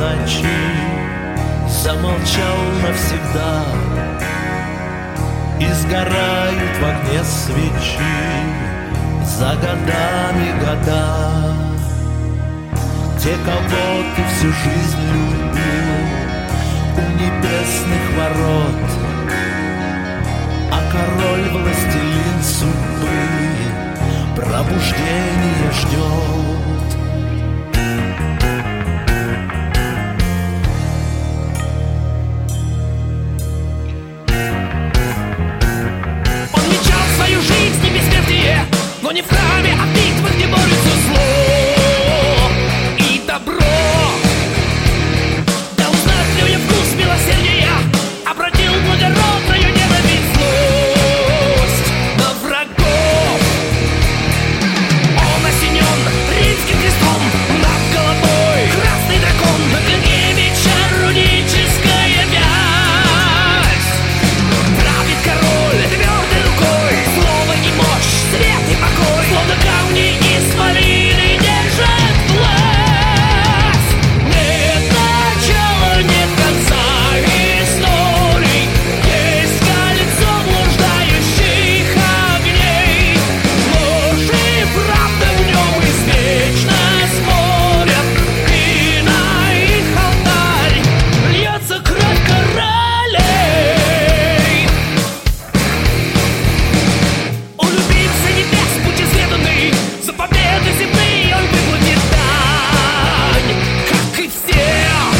ночи замолчал навсегда, и сгорают в огне свечи за годами года. Те, кого ты всю жизнь любил у небесных ворот, а король властелин судьбы пробуждение ждет. Он мечтал свою жизнь и бессмертие, но не в храме, а в битвах, где борются зло и добро. Да узнать людям вкус милосердия, обратил благородную ненависть, злость на врагов. Он осенен римским крестом, над головой красный дракон, на клинке меча руническая вязь. Правит король твердой рукой, слово и мощь, свет и покой, словно камни из малины держат власть. Нет начала, нет конца историй, есть кольцо блуждающих огней. Ложь и правда в нем извечно спорят, и на их алтарь льется кровь королей. Он любимца небес, путь изведанный, за победы земные он выплатит дань, как и все.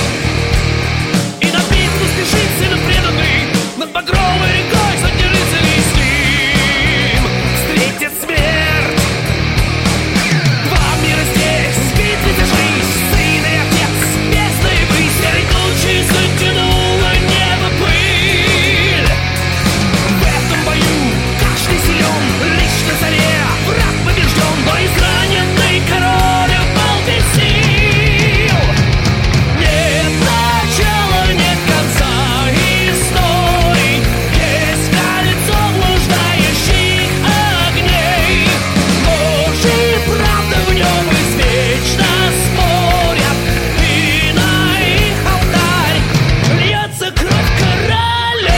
И на битву спешит сын преданный, над багровой рекой сотни рыцарей с ним встретит смерть. Два мира здесь в битве сошлись, сын и отец, бездна и высь, серой тучей затянуло небо пыль. В этом бою каждый силен, лишь на заре враг побежден, но израненный король упал без сил. Нет начала, нет конца историй, есть кольцо блуждающих огней. Ложь и правда в нем извечно спорят, и на их алтарь льется кровь королей.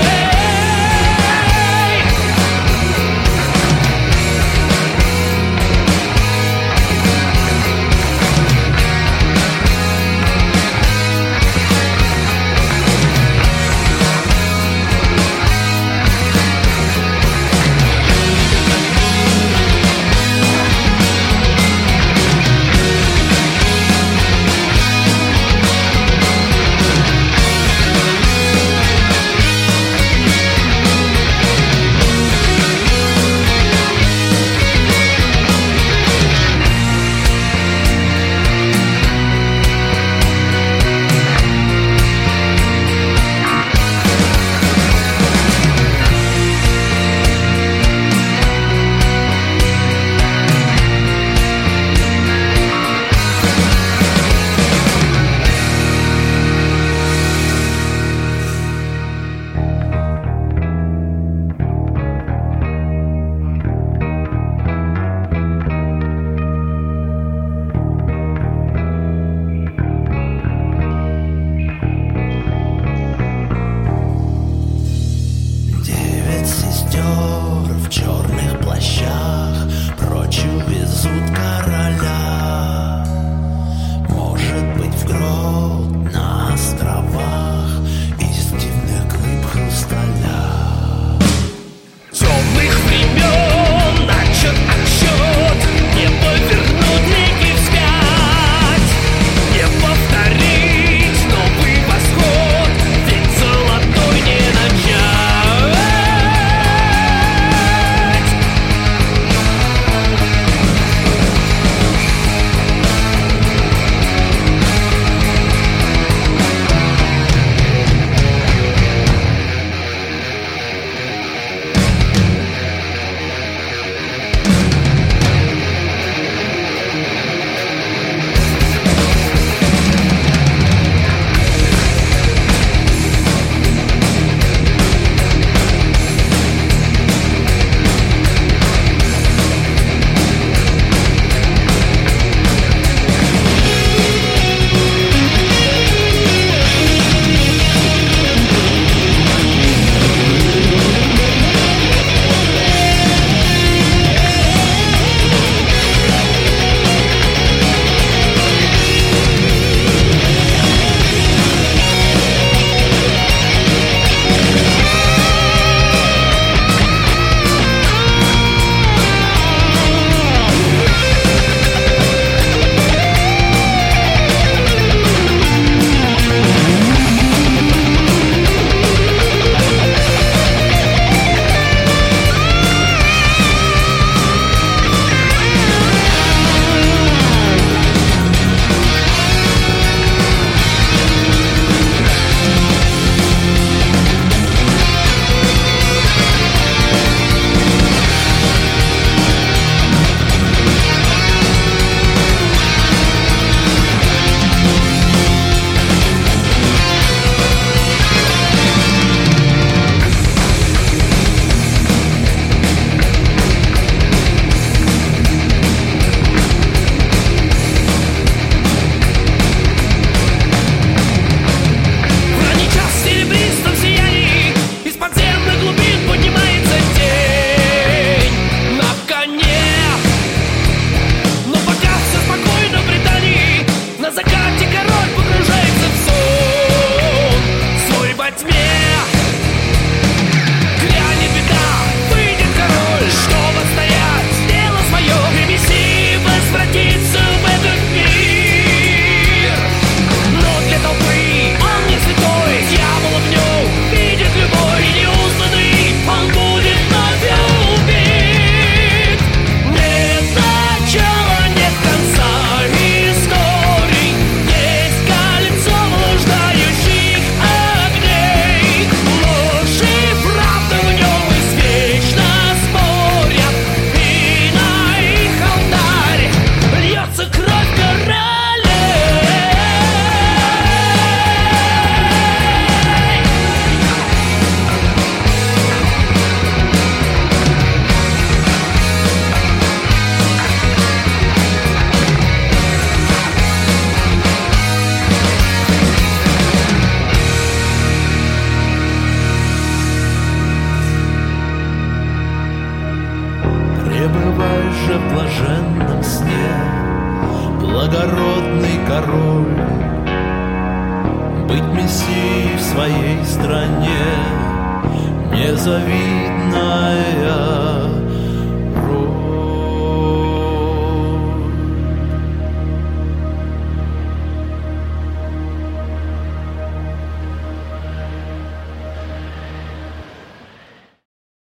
Девять сестер в черных плащах прочь увезут короля. Может быть, в грот на островах из дивных глыб хрусталя. Темных времен начат отсчет, не повернуть реки вспять, не повторить новый восход, ведь золотой не начать. уже в блаженном сне, благородный король, быть мессией в своей стране, незавидная